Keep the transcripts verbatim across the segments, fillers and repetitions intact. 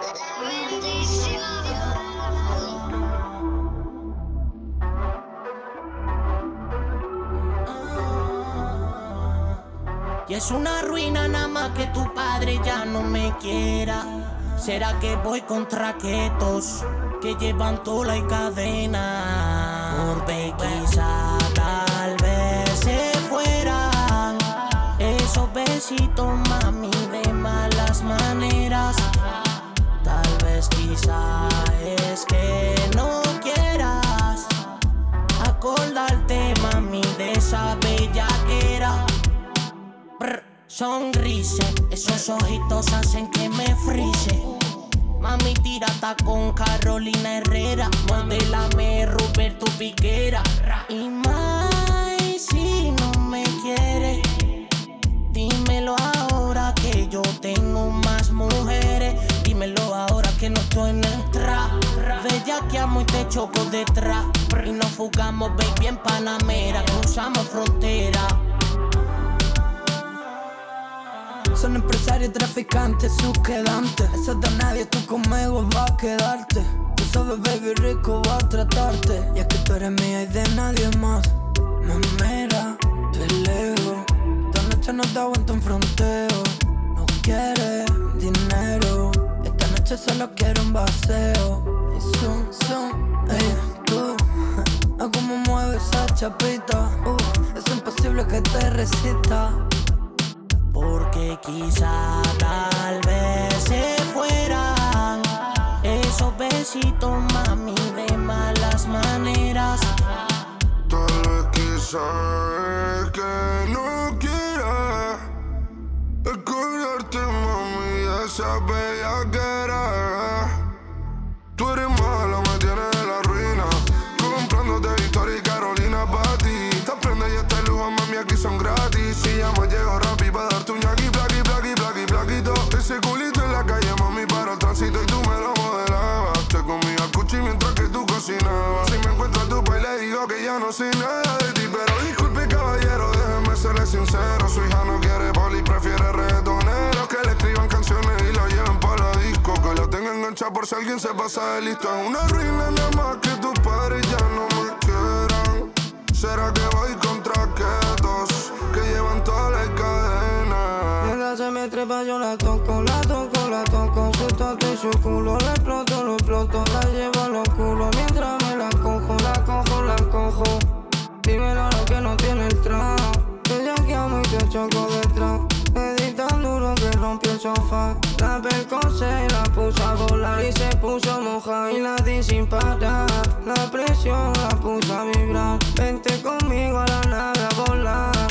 Y es una ruina nada más que tu padre ya no me quiera. ¿Será que voy contra ketos que llevan tola y cadena? Por quizá tal vez se fueran esos besitos, mami, de malas maneras. Tal vez quizá es que no quieras acordarte, mami, de esa bellaquera. Brr, sonríe, esos ojitos hacen que me frise. Mami, tírata con Carolina Herrera, modélame Roberto Piquera. Y más, si no me quieres, dímelo ahora que yo tengo más mujeres. Dímelo ahora que no estoy en el trap. Bella que amo y te choco detrás. Y nos fugamos, baby, en Panamera. Cruzamos frontera. Son empresarios, traficantes, sus quedantes. Eso de nadie, tú conmigo vas a quedarte. Tú sabes, baby, rico va a tratarte. Y es que tú eres mía y de nadie más. Me mira, te leo. Esta noche no te aguanto en fronteo. No quieres dinero. Esta noche solo quiero un vacío. Y son, son, ey, tú. A cómo mueves esa chapita. Uh, es imposible que te resista. Porque quizá tal vez se fueran esos besitos, mami, de malas maneras. Tal vez quizá es que no quiera acordarte, mami, de esa bellaquera. Tú eres mala, me tienes en la ruina, comprándote Victoria y Carolina pa' ti. Te aprendes y este lujo, mami, aquí son gratis. Si llamo, llego rápido pa' darte un ñaqui, plaqui, plaqui, plaqui, plaquito. Ese culito en la calle, mami, para el tránsito y tú me lo modelabas. Te comía el cuchi mientras que tú cocinabas. Si me encuentro a tu país, le digo que ya no sé nada de ti. Pero disculpe, caballero, déjeme serle sincero. Su hija no quiere poli, prefiere reggaetoneros que le escriban canciones y lo lleven para la disco. Que lo tenga enganchado por si alguien se pasa de listo. Es una ruina nada más que tus padres ya no me quieran. ¿Será que voy contra ketos que llevan toda la cadena? Ella se me trepa, yo la toco, la toco, la toco. Su toto y su culo, la exploto, lo exploto. La llevo a los culos mientras me la cojo, la cojo, la cojo. Dímelo lo que no tiene el trap. Ella que amo y te choco detrás. Me di tan duro que rompió el sofá. La percocé y la puse a volar y se puso moja y la di sin parar. La presión la puse a vibrar. Vente conmigo a la nave a volar.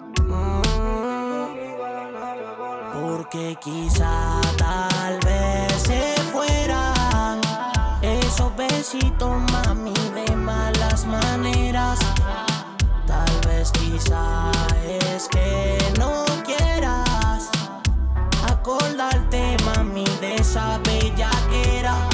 Porque quizá tal vez se fueran esos besitos, mami, de malas maneras. Tal vez quizá es que no quieras acordarte, mami, de esa bellaquera.